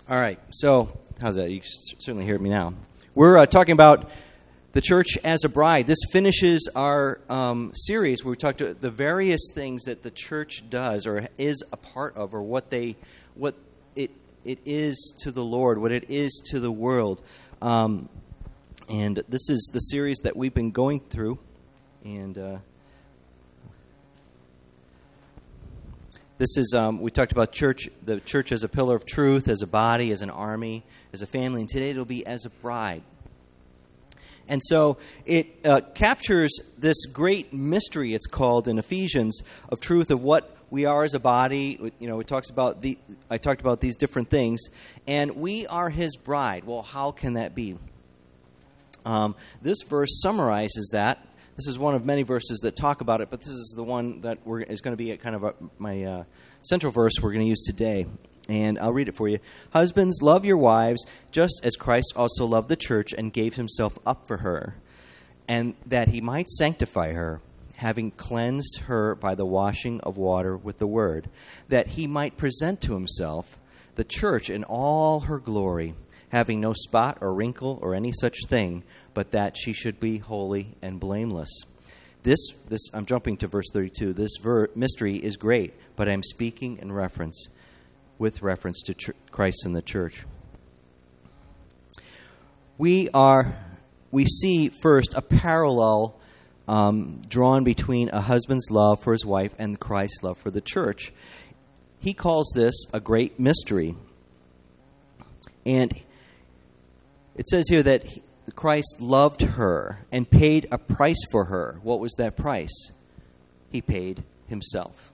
All right, so how's that? You can certainly hear me now. We're talking about the church as a bride. This finishes our series where we talked about the various things that the church does or is a part of, or what it is to the Lord, what it is to the world. And this is the series that we've been going through. And this is, we talked about the church as a pillar of truth, as a body, as an army, as a family. And today it'll be as a bride. And so it captures this great mystery, it's called in Ephesians, of truth of what we are as a body. You know, it talks about I talked about these different things, and we are His bride. Well, how can that be? This verse summarizes that. This is one of many verses that talk about it, but this is the one that is going to be kind of my central verse we're going to use today. And I'll read it for you. Husbands, love your wives, just as Christ also loved the church and gave himself up for her, and that he might sanctify her, having cleansed her by the washing of water with the word, that he might present to himself the church in all her glory, having no spot or wrinkle or any such thing, but that she should be holy and blameless. This I'm jumping to verse 32. This mystery is great, but I'm speaking with reference to Christ and the church. We see first a parallel drawn between a husband's love for his wife and Christ's love for the church. He calls this a great mystery. And it says here that Christ loved her and paid a price for her. What was that price? He paid himself.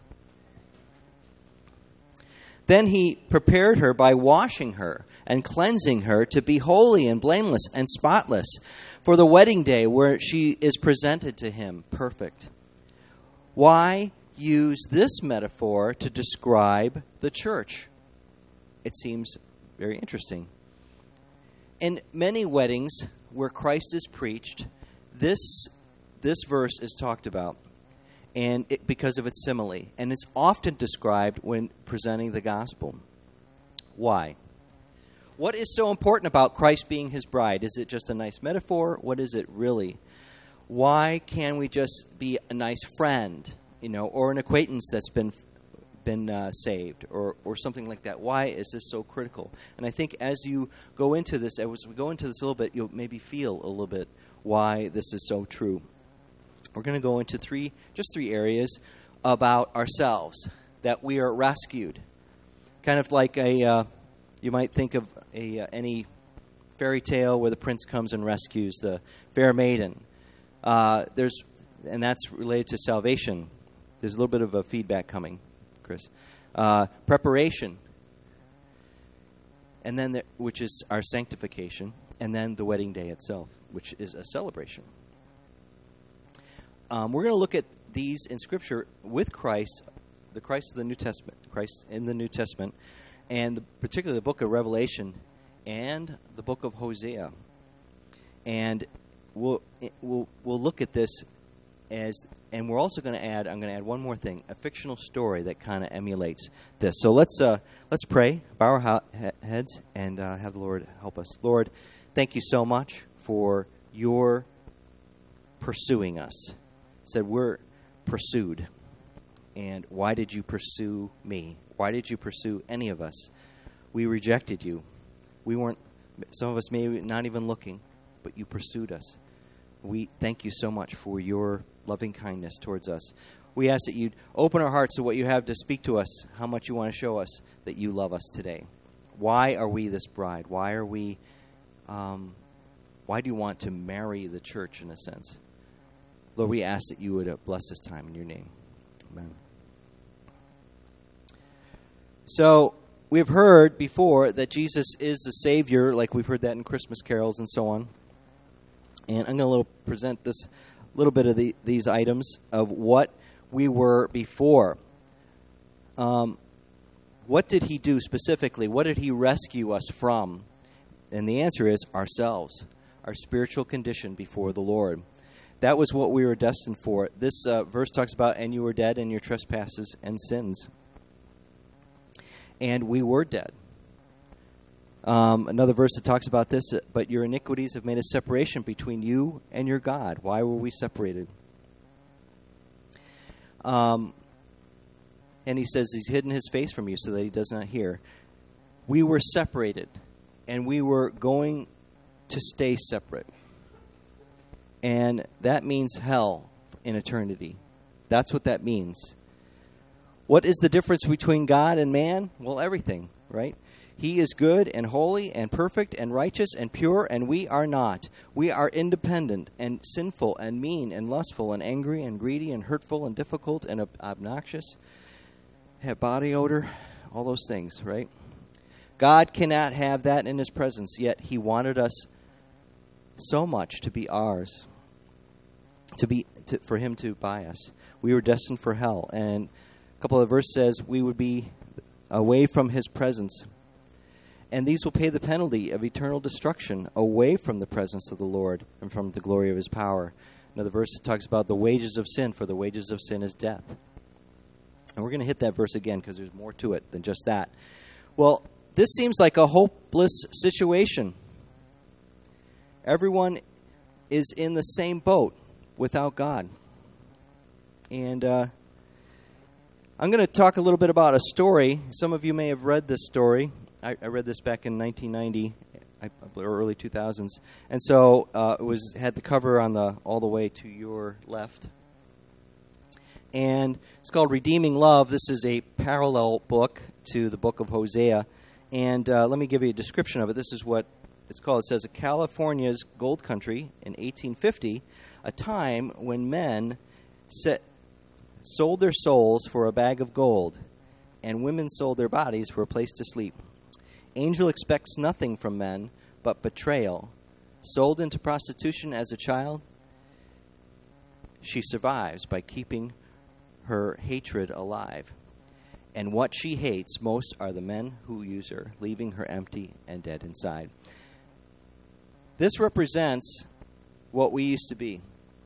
Then he prepared her by washing her and cleansing her to be holy and blameless and spotless for the wedding day where she is presented to him perfect. Why use this metaphor to describe the church? It seems very interesting. In many weddings where Christ is preached, this verse is talked about. And because of its simile. And it's often described when presenting the gospel. Why? What is so important about Christ being his bride? Is it just a nice metaphor? What is it really? Why can't we just be a nice friend, or an acquaintance that's been saved, or something like that? Why is this so critical? And I think as you go into this, as we go into this a little bit, you'll maybe feel a little bit why this is so true. We're going to go into three areas about ourselves, that we are rescued. Kind of like you might think of any fairy tale where the prince comes and rescues the fair maiden. And that's related to salvation. There's a little bit of a feedback coming, Chris. Preparation, and then which is our sanctification, and then the wedding day itself, which is a celebration. We're going to look at these in Scripture with Christ, the Christ of the New Testament, Christ in the New Testament, and particularly the book of Revelation and the book of Hosea. And we'll look at this and we're also going to I'm going to add one more thing, a fictional story that kind of emulates this. So let's pray, bow our heads, and have the Lord help us. Lord, thank you so much for your pursuing us. Said we're pursued. And why did you pursue me? Why did you pursue any of us? We rejected you. We weren't, some of us maybe not even looking, but you pursued us. We thank you so much for your loving kindness towards us. We ask that you'd open our hearts to what you have to speak to us, how much you want to show us that you love us today. Why are we this bride? Why do you want to marry the church in a sense? Lord, we ask that you would bless this time in your name. Amen. So, we've heard before that Jesus is the Savior, like we've heard that in Christmas carols and so on. And I'm going to present this little bit of these items of what we were before. What did he do specifically? What did he rescue us from? And the answer is ourselves, our spiritual condition before the Lord. That was what we were destined for. This verse talks about, and you were dead in your trespasses and sins. And we were dead. Another verse that talks about this, but your iniquities have made a separation between you and your God. Why were we separated? And he says he's hidden his face from you so that he does not hear. We were separated, and we were going to stay separate. And that means hell in eternity. That's what that means. What is the difference between God and man? Well, everything, right? He is good and holy and perfect and righteous and pure, and we are not. We are independent and sinful and mean and lustful and angry and greedy and hurtful and difficult and obnoxious, have body odor, all those things, right? God cannot have that in his presence, yet he wanted us so much to be ours, for him to buy us. We were destined for hell, and a couple of verses says we would be away from his presence. And these will pay the penalty of eternal destruction away from the presence of the Lord and from the glory of his power. Another verse talks about the wages of sin, for the wages of sin is death. And we're going to hit that verse again because there's more to it than just that. Well, this seems like a hopeless situation. Everyone is in the same boat without God. And I'm going to talk a little bit about a story. Some of you may have read this story. I read this back in 1990 or early 2000s, and so it had the cover on all the way to your left, and it's called Redeeming Love. This is a parallel book to the book of Hosea, and let me give you a description of it. This is what it's called. It says, California's gold country in 1850, a time when men sold their souls for a bag of gold, and women sold their bodies for a place to sleep. Angel expects nothing from men but betrayal. Sold into prostitution as a child, she survives by keeping her hatred alive. And what she hates most are the men who use her, leaving her empty and dead inside. This represents what we used to be.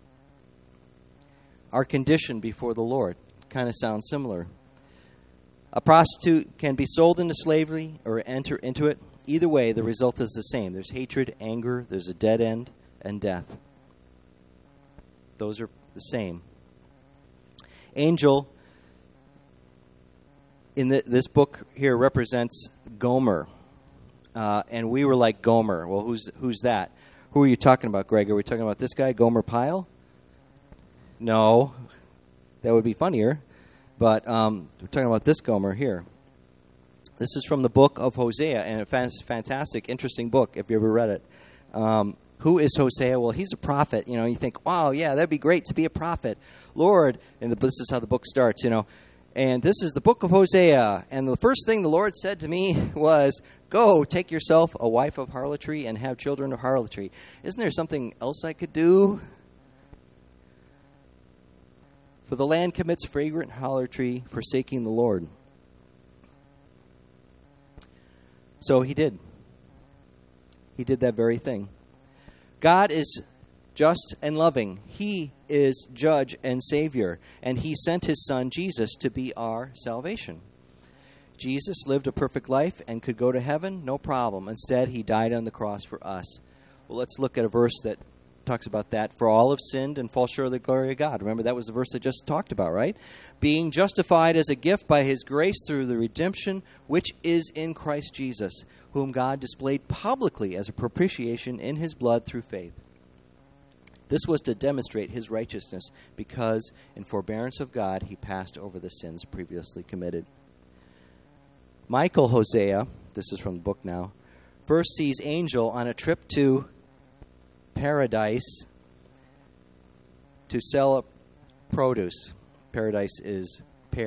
Our condition before the Lord kind of sounds similar. A prostitute can be sold into slavery or enter into it. Either way, the result is the same. There's hatred, anger, there's a dead end, and death. Those are the same. Angel, in this book here, represents Gomer. And we were like Gomer. Well, who's that? Who are you talking about, Greg? Are we talking about this guy, Gomer Pyle? No. That would be funnier. But we're talking about this Gomer here. This is from the book of Hosea, and a fantastic, interesting book, if you ever read it. Who is Hosea? Well, he's a prophet. You know, you think, wow, yeah, that'd be great to be a prophet. Lord, and this is how the book starts, you know. And this is the book of Hosea. And the first thing the Lord said to me was, go, take yourself a wife of harlotry and have children of harlotry. Isn't there something else I could do? For the land commits fragrant harlotry, forsaking the Lord. So he did. He did that very thing. God is just and loving. He is judge and savior. And he sent his son, Jesus, to be our salvation. Jesus lived a perfect life and could go to heaven, no problem. Instead, he died on the cross for us. Well, let's look at a verse that talks about that. For all have sinned and fall short of the glory of God. Remember, that was the verse I just talked about, right? Being justified as a gift by his grace through the redemption which is in Christ Jesus, whom God displayed publicly as a propitiation in his blood through faith. This was to demonstrate his righteousness, because in forbearance of God he passed over the sins previously committed. Michael Hosea, this is from the book now, first sees Angel on a trip to Paradise to sell produce. Paradise is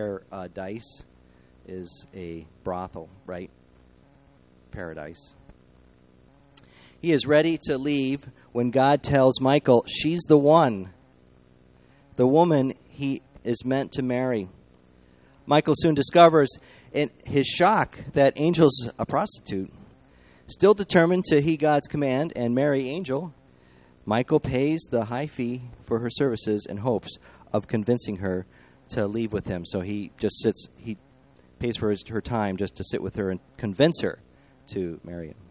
a brothel, right? Paradise. He is ready to leave when God tells Michael she's the one, the woman he is meant to marry. Michael soon discovers in his shock that Angel's a prostitute. Still determined to heed God's command and marry Angel, Michael pays the high fee for her services in hopes of convincing her to leave with him. So he pays for her time just to sit with her and convince her to marry him.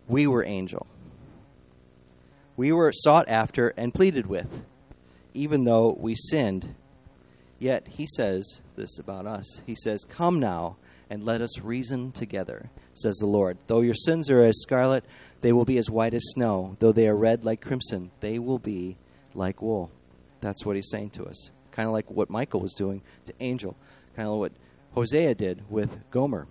We were angel. We were sought after and pleaded with, even though we sinned. Yet he says this about us. He says, "Come now, and let us reason together, says the Lord. Though your sins are as scarlet, they will be as white as snow. Though they are red like crimson, they will be like wool." That's what he's saying to us. Kind of like what Michael was doing to Angel. Kind of like what Hosea did with Gomer.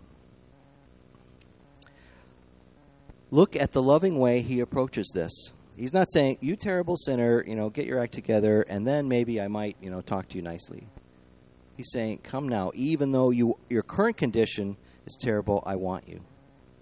Look at the loving way he approaches this. He's not saying, "You terrible sinner, get your act together, and then maybe I might, talk to you nicely." He's saying, "Come now, even though your current condition is terrible, I want you."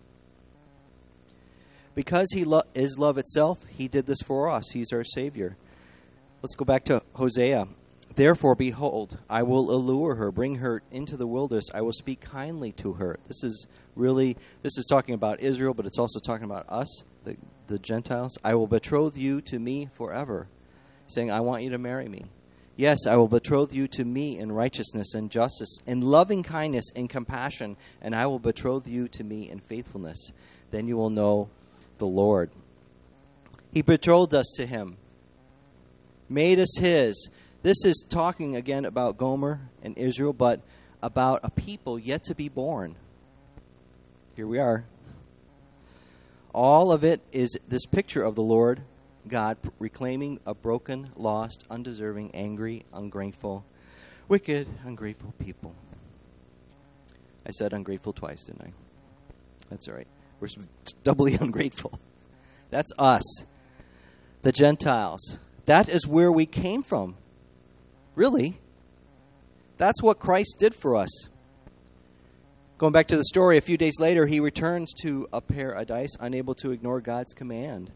Because he is love itself, he did this for us. He's our Savior. Let's go back to Hosea. "Therefore, behold, I will allure her, bring her into the wilderness. I will speak kindly to her." This is talking about Israel, but it's also talking about us, the Gentiles. "I will betroth you to me forever." Saying, I want you to marry me. "Yes, I will betroth you to me in righteousness and justice, in loving kindness and compassion, and I will betroth you to me in faithfulness. Then you will know the Lord." He betrothed us to him, made us his. This is talking again about Gomer and Israel, but about a people yet to be born. Here we are. All of it is this picture of the Lord God reclaiming a broken, lost, undeserving, angry, ungrateful, wicked, ungrateful people. I said ungrateful twice, didn't I? That's all right. We're doubly ungrateful. That's us, the Gentiles. That is where we came from. Really. That's what Christ did for us. Going back to the story, a few days later, he returns to a paradise, unable to ignore God's command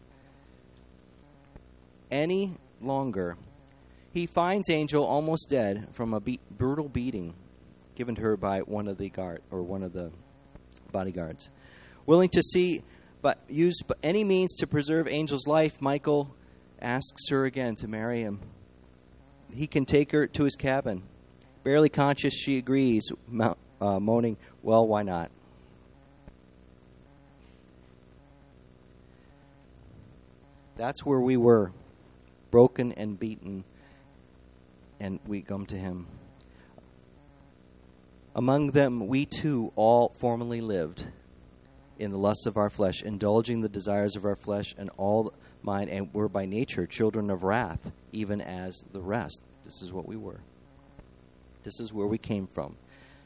any longer. He finds Angel almost dead from a brutal beating given to her by one of the bodyguards. Willing to see, but use any means to preserve Angel's life, Michael asks her again to marry him. He can take her to his cabin. Barely conscious, she agrees, moaning, "Well, why not?" That's where we were, broken and beaten, and we come to him. "Among them we too all formerly lived in the lusts of our flesh, indulging the desires of our flesh and all mind, and were by nature children of wrath, even as the rest." This is what we were. This is where we came from.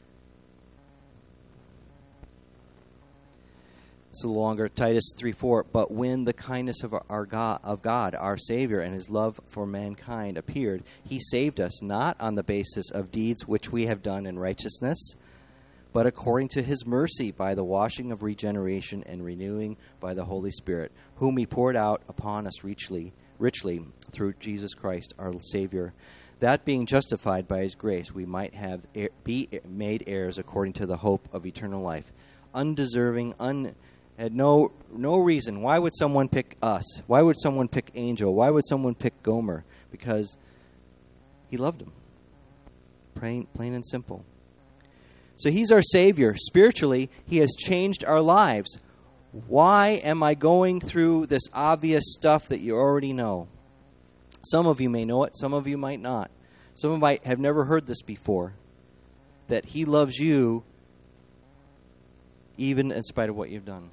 It's a longer, Titus 3:4. "But when the kindness of God, our Savior, and his love for mankind appeared, he saved us, not on the basis of deeds which we have done in righteousness, but according to his mercy, by the washing of regeneration and renewing by the Holy Spirit, whom he poured out upon us richly through Jesus Christ our Savior, that being justified by his grace, we might be made heirs according to the hope of eternal life." Undeserving, had no reason. Why would someone pick us? Why would someone pick Angel? Why would someone pick Gomer? Because he loved him. Plain and simple. So he's our Savior. Spiritually, he has changed our lives. Why am I going through this obvious stuff that you already know? Some of you may know it. Some of you might not. Some of you might have never heard this before. That he loves you even in spite of what you've done.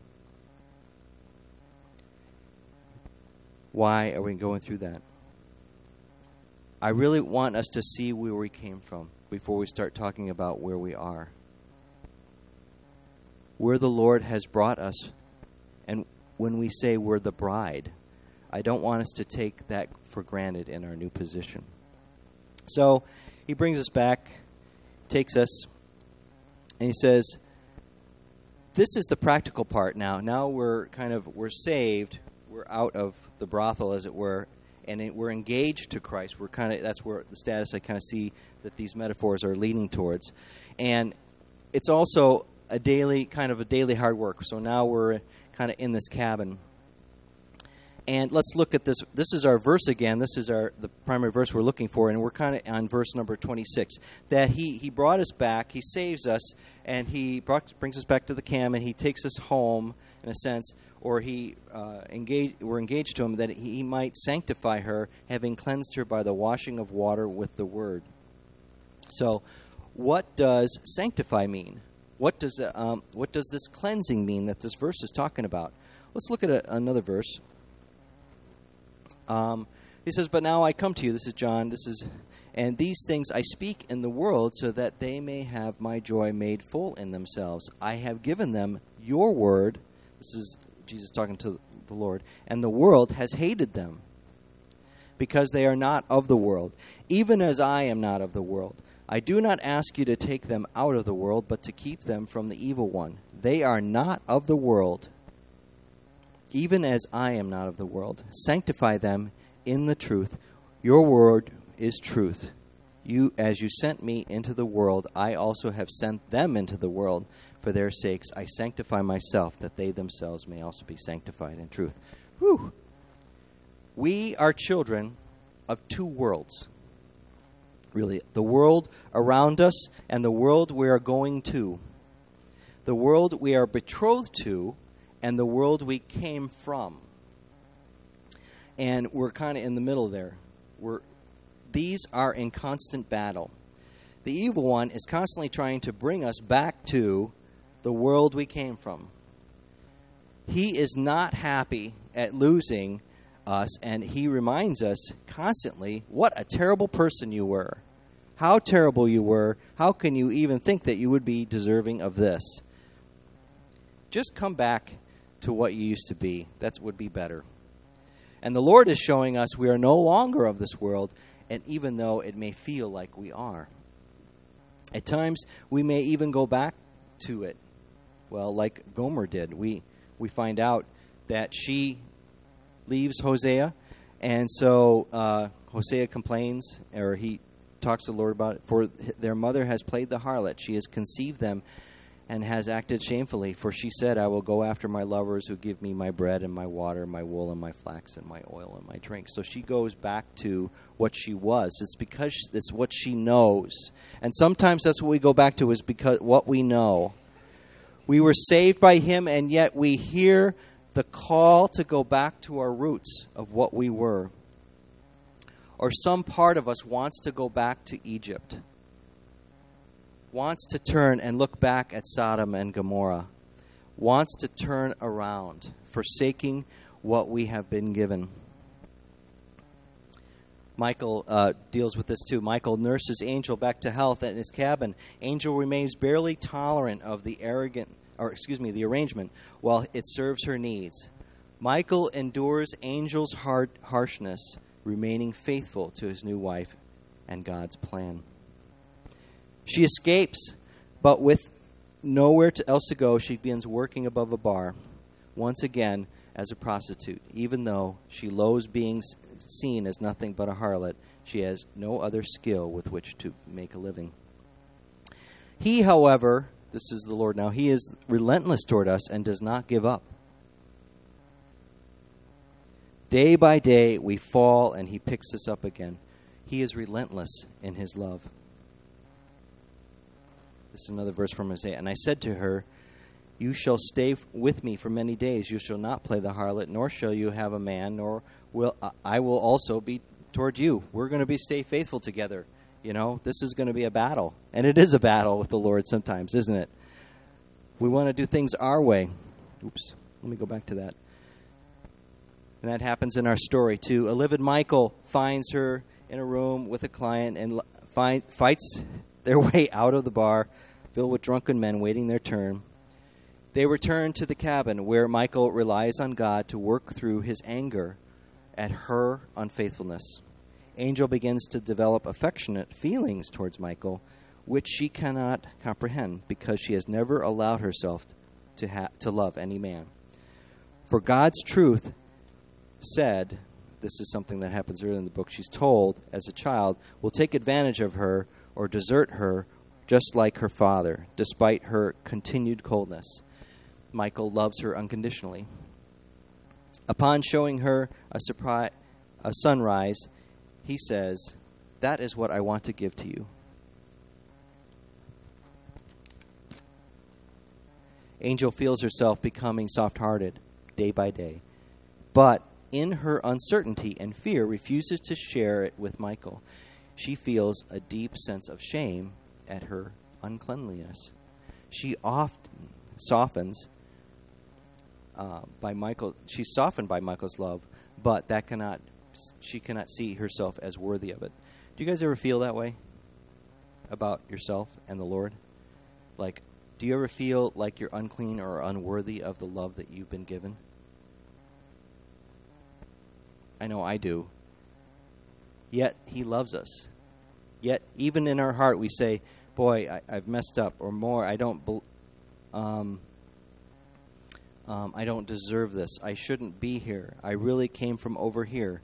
Why are we going through that? I really want us to see where we came from before we start talking about where we are. Where the Lord has brought us. And when we say we're the bride, I don't want us to take that for granted in our new position. So he brings us back, takes us, and he says, this is the practical part now. Now we're saved. We're out of the brothel, as it were, and we're engaged to Christ. That's where the status I kind of see that these metaphors are leading towards. And it's also a daily hard work. So now we're kind of in this cabin. And let's look at this. This is our verse again. This is the primary verse we're looking for, and we're kind of on verse number 26. That he brought us back, he saves us, and he brings us back to the camp, and he takes us home, in a sense, or we're engaged to him, that he might sanctify her, having cleansed her by the washing of water with the word. So, what does sanctify mean? What does this cleansing mean that this verse is talking about? Let's look at another verse. He says, "But now I come to you," this is John, "and these things I speak in the world so that they may have my joy made full in themselves. I have given them your word," this is Jesus talking to the Lord, "and the world has hated them because they are not of the world, even as I am not of the world. I do not ask you to take them out of the world, but to keep them from the evil one. They are not of the world, even as I am not of the world. Sanctify them in the truth. Your word is truth. As you sent me into the world, I also have sent them into the world. For their sakes I sanctify myself, that they themselves may also be sanctified in truth." Whew. We are children of two worlds. Really, the world around us and the world we are going to. The world we are betrothed to and the world we came from. And we're kind of in the middle there. These are in constant battle. The evil one is constantly trying to bring us back to the world we came from. He is not happy at losing us, and he reminds us constantly what a terrible person you were. How terrible you were. How can you even think that you would be deserving of this? Just come back to what you used to be. That would be better. And the Lord is showing us we are no longer of this world, and even though it may feel like we are. At times, we may even go back to it. Well, like Gomer did. We find out that she leaves Hosea, and so Hosea complains, or he talks to the Lord about it. "For their mother has played the harlot. She has conceived them and has acted shamefully. For she said, I will go after my lovers who give me my bread and my water, my wool and my flax and my oil and my drink." So she goes back to what she was. It's because it's what she knows. And sometimes that's what we go back to, is because what we know. We were saved by him, and yet we hear the call to go back to our roots of what we were. Or some part of us wants to go back to Egypt. Wants to turn and look back at Sodom and Gomorrah. Wants to turn around, forsaking what we have been given. Michael deals with this too. Michael nurses Angel back to health in his cabin. Angel remains barely tolerant of the arrangement while it serves her needs. Michael endures Angel's harshness, remaining faithful to his new wife and God's plan. She escapes, but with nowhere else to go, she begins working above a bar, once again as a prostitute. Even though she loathes being seen as nothing but a harlot, she has no other skill with which to make a living. He, however, this is the Lord now, he is relentless toward us and does not give up. Day by day we fall and he picks us up again. He is relentless in his love. This is another verse from Hosea. "And I said to her, you shall stay with me for many days. You shall not play the harlot, nor shall you have a man, nor will I will also be toward you." We're going to stay faithful together. You know, this is going to be a battle. And it is a battle with the Lord sometimes, isn't it? We want to do things our way. Oops, let me go back to that. And that happens in our story, too. A livid Michael finds her in a room with a client and fights their way out of the bar, filled with drunken men waiting their turn. They return to the cabin, where Michael relies on God to work through his anger at her unfaithfulness. Angel begins to develop affectionate feelings towards Michael, which she cannot comprehend because she has never allowed herself to love any man. For God's truth said, this is something that happens early in the book, she's told as a child, will take advantage of her or desert her just like her father, despite her continued coldness. Michael loves her unconditionally. Upon showing her a sunrise, he says, "That is what I want to give to you." Angel feels herself becoming soft-hearted day by day, but in her uncertainty and fear refuses to share it with Michael. She feels a deep sense of shame at her uncleanliness. She often softens by Michael. She's softened by Michael's love, but she cannot see herself as worthy of it. Do you guys ever feel that way about yourself and the Lord? Like, do you ever feel like you're unclean or unworthy of the love that you've been given? I know I do. Yet he loves us. Yet even in our heart we say, "Boy, I've messed up," or more, I don't deserve this. I shouldn't be here. I really came from over here.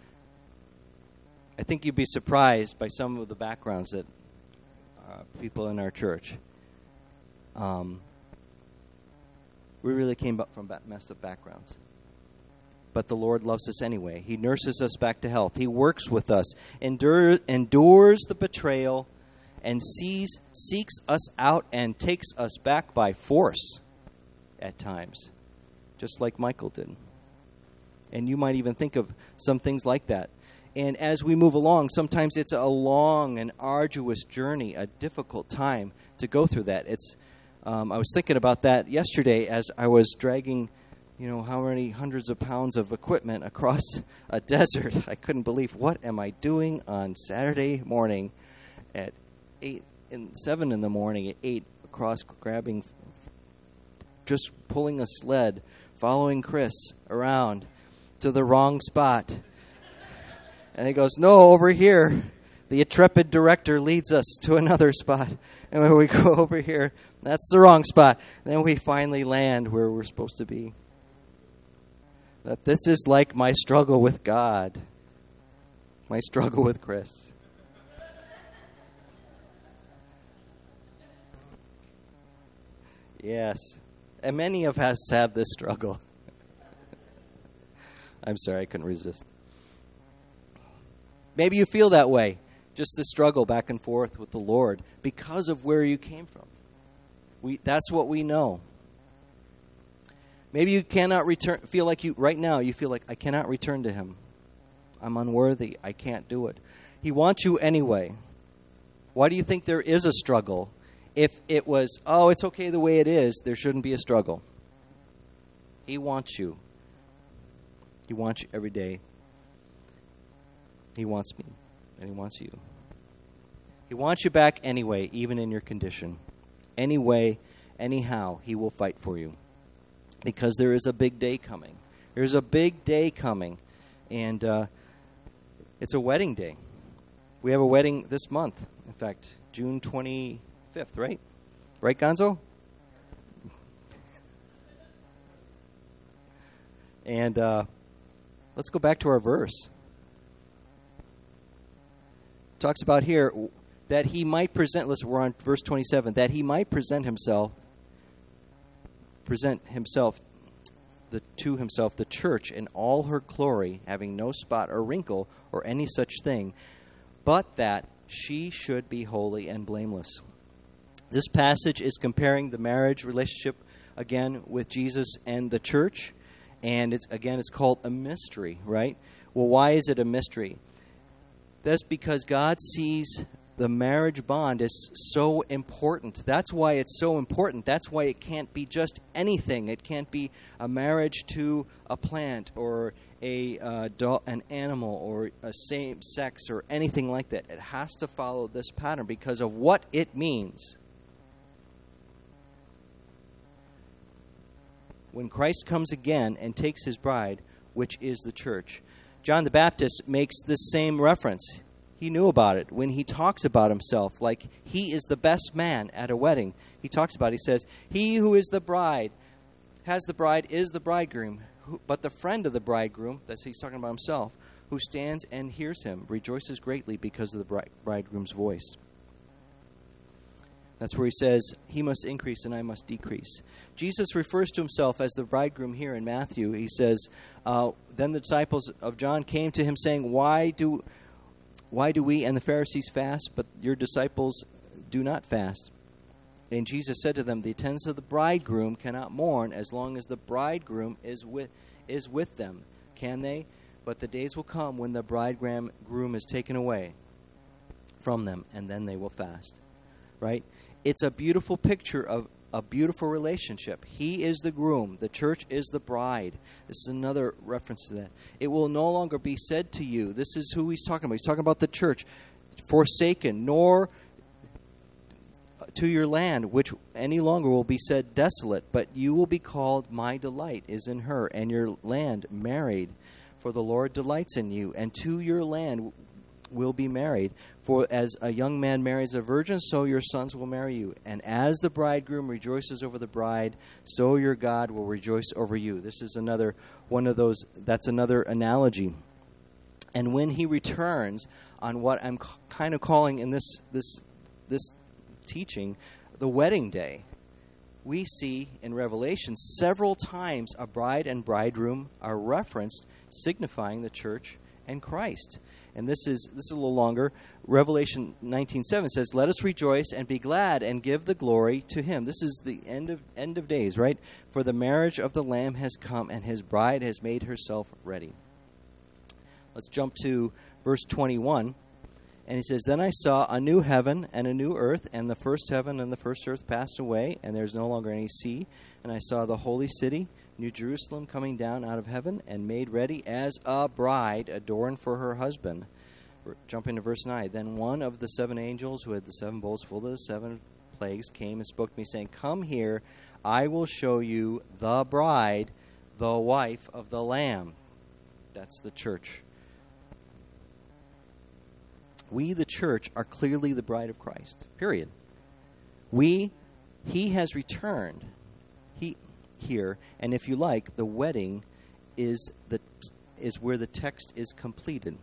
I think you'd be surprised by some of the backgrounds that people in our church. We really came up from messed up backgrounds. But the Lord loves us anyway. He nurses us back to health. He works with us, endures the betrayal, and seeks us out and takes us back by force at times, just like Michael did. And you might even think of some things like that. And as we move along, sometimes it's a long and arduous journey, a difficult time to go through that. I was thinking about that yesterday as I was dragging, how many hundreds of pounds of equipment across a desert. I couldn't believe, what am I doing on Saturday morning at 7 in the morning at 8 across just pulling a sled, following Chris around to the wrong spot. And he goes, "No, over here." The intrepid director leads us to another spot. And when we go over here, that's the wrong spot. Then we finally land where we're supposed to be. That this is like my struggle with God. My struggle with Chris. Yes. And many of us have this struggle. I'm sorry, I couldn't resist. Maybe you feel that way. Just the struggle back and forth with the Lord because of where you came from. That's what we know. Maybe you cannot return. Right now you feel like, I cannot return to Him. I'm unworthy. I can't do it. He wants you anyway. Why do you think there is a struggle? If it was, it's okay the way it is, there shouldn't be a struggle. He wants you. He wants you every day. He wants me. And He wants you. He wants you back anyway, even in your condition. Anyway, anyhow, He will fight for you. Because there is a big day coming. There's a big day coming. And it's a wedding day. We have a wedding this month. In fact, June 25th, right? Right, Gonzo? And let's go back to our verse. Talks about here that He might present, listen, we're on verse 27, that He might present Himself to Himself the church in all her glory, having no spot or wrinkle or any such thing, but that she should be holy and blameless. This passage is comparing the marriage relationship again with Jesus and the church, and it's called a mystery, right? Well, why is it a mystery? That's because God sees the marriage bond as so important. That's why it's so important. That's why it can't be just anything. It can't be a marriage to a plant or an animal or a same sex or anything like that. It has to follow this pattern because of what it means. When Christ comes again and takes His bride, which is the church, John the Baptist makes this same reference. He knew about it when he talks about himself like he is the best man at a wedding. He says, "He who is the bride, has the bride, is the bridegroom. But the friend of the bridegroom," he's talking about himself, "who stands and hears him, rejoices greatly because of the bridegroom's voice." That's where he says, he must increase and I must decrease. Jesus refers to himself as the bridegroom here in Matthew. He says, then the disciples of John came to him saying, Why do we and the Pharisees fast, but your disciples do not fast? And Jesus said to them, the attendants of the bridegroom cannot mourn as long as the bridegroom is with them. Can they? But the days will come when the bridegroom is taken away from them, and then they will fast. Right? It's a beautiful picture of a beautiful relationship. He is the groom. The church is the bride. This is another reference to that. It will no longer be said to you. This is who he's talking about. He's talking about the church. Forsaken, nor to your land, which any longer will be said desolate. But you will be called, my delight is in her, and your land married. For the Lord delights in you, and to your land will be married. For as a young man marries a virgin, so your sons will marry you. And as the bridegroom rejoices over the bride, so your God will rejoice over you. This is another one of those, that's another analogy. And when he returns on what I'm kind of calling in this teaching, the wedding day, we see in Revelation several times a bride and bridegroom are referenced, signifying the church and Christ. And this is a little longer. Revelation 19:7 says, "Let us rejoice and be glad and give the glory to him." This is the end of days, right? For the marriage of the Lamb has come, and his bride has made herself ready. Let's jump to verse 21. And he says, "Then I saw a new heaven and a new earth, and the first heaven and the first earth passed away, and there's no longer any sea. And I saw the holy city, New Jerusalem, coming down out of heaven and made ready as a bride adorned for her husband." Jumping to verse 9. "Then one of the seven angels who had the seven bowls full of the seven plagues came and spoke to me, saying, 'Come here, I will show you the bride, the wife of the Lamb.'" That's the church. We, the church, are clearly the bride of Christ. Period. He has returned here, and if you like, the wedding is where the text is completed.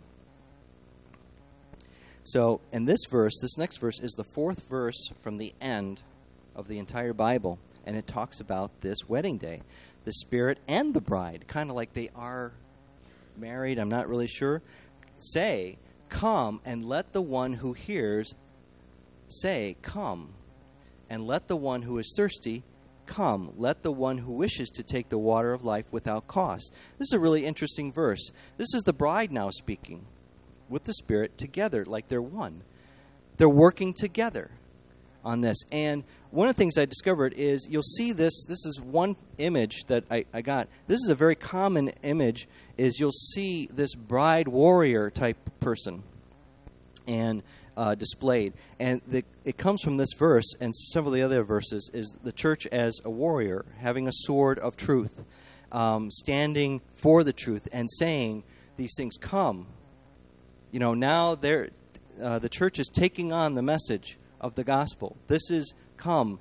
So, in this next verse is the fourth verse from the end of the entire Bible, and it talks about this wedding day. The Spirit and the bride, kind of like they are married, I'm not really sure, say, "Come, and let the one who hears say, 'Come.' And let the one who is thirsty come. Let the one who wishes to take the water of life without cost." This is a really interesting verse. This is the bride now speaking with the Spirit together, like they're one. They're working together on this. And one of the things I discovered is you'll see this. This is one image that I got. This is a very common image, is you'll see this bride warrior type person and displayed. And it comes from this verse and several of the other verses, is the church as a warrior, having a sword of truth, standing for the truth and saying these things, "Come." Now the church is taking on the message of the gospel. This is come.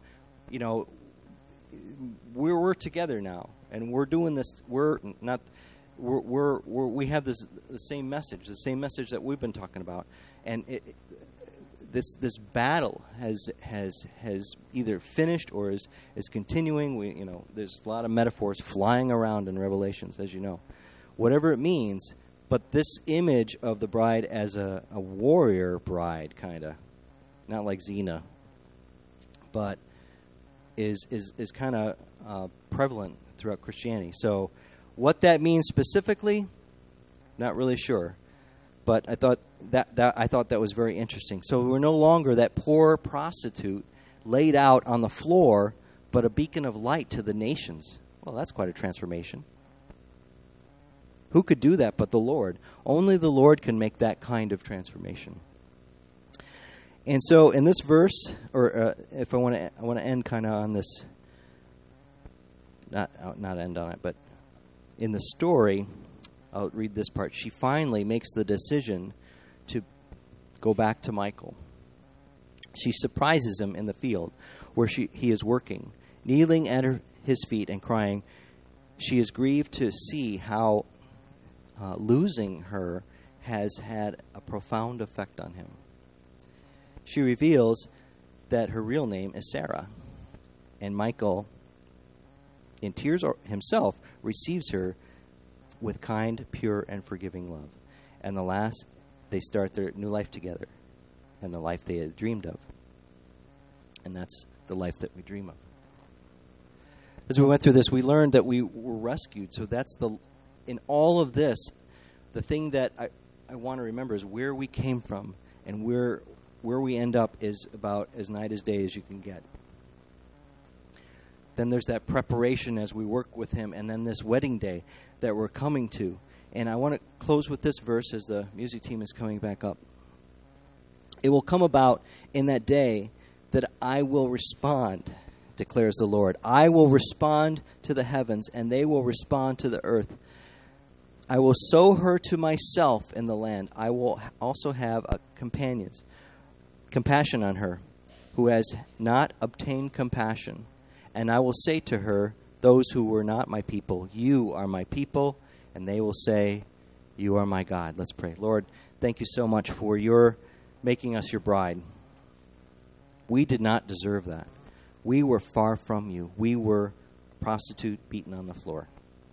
We're together now, and we're doing this. We have the same message that we've been talking about, and this battle has either finished or is continuing. There's a lot of metaphors flying around in Revelations, as you know. Whatever it means. But this image of the bride as a warrior bride, kind of, not like Xena, but is kind of prevalent throughout Christianity. So what that means specifically, not really sure. But I thought that was very interesting. So we're no longer that poor prostitute laid out on the floor, but a beacon of light to the nations. Well, that's quite a transformation. Who could do that but the Lord? Only the Lord can make that kind of transformation. And so in this verse, or if I want to end kind of on this, not end on it, but in the story, I'll read this part. She finally makes the decision to go back to Michael. She surprises him in the field where he is working, kneeling at his feet and crying. She is grieved to see how losing her has had a profound effect on him. She reveals that her real name is Sarah. And Michael, in tears himself, receives her with kind, pure, and forgiving love. And the last, they start their new life together, and the life they had dreamed of. And that's the life that we dream of. As we went through this, we learned that we were rescued. So that's in all of this, the thing that I want to remember is where we came from, and where we end up is about as night as day as you can get. Then there's that preparation as we work with him, and then this wedding day that we're coming to. And I want to close with this verse as the music team is coming back up. It will come about in that day that I will respond, declares the Lord. I will respond to the heavens, and they will respond to the earth. I will sow her to myself in the land. I will also have compassion on her, who has not obtained compassion. And I will say to her, those who were not my people, you are my people, and they will say, you are my God. Let's pray. Lord, thank you so much for your making us your bride. We did not deserve that. We were far from you. We were a prostitute beaten on the floor.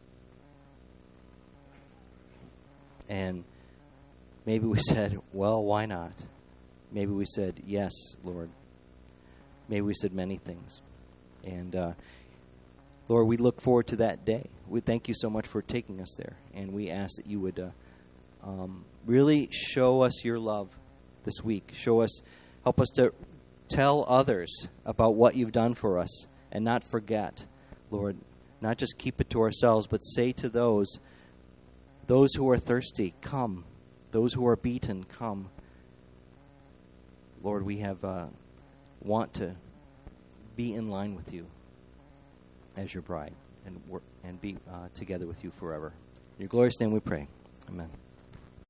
And maybe we said, well, why not? Maybe we said, yes, Lord. Maybe we said many things. And Lord, we look forward to that day. We thank you so much for taking us there. And we ask that you would really show us your love this week. Help us to tell others about what you've done for us and not forget, Lord, not just keep it to ourselves, but say to those who are thirsty, come. Those who are beaten, come. Lord, we want to be in line with you as your bride and be together with you forever. In your glorious name we pray. Amen.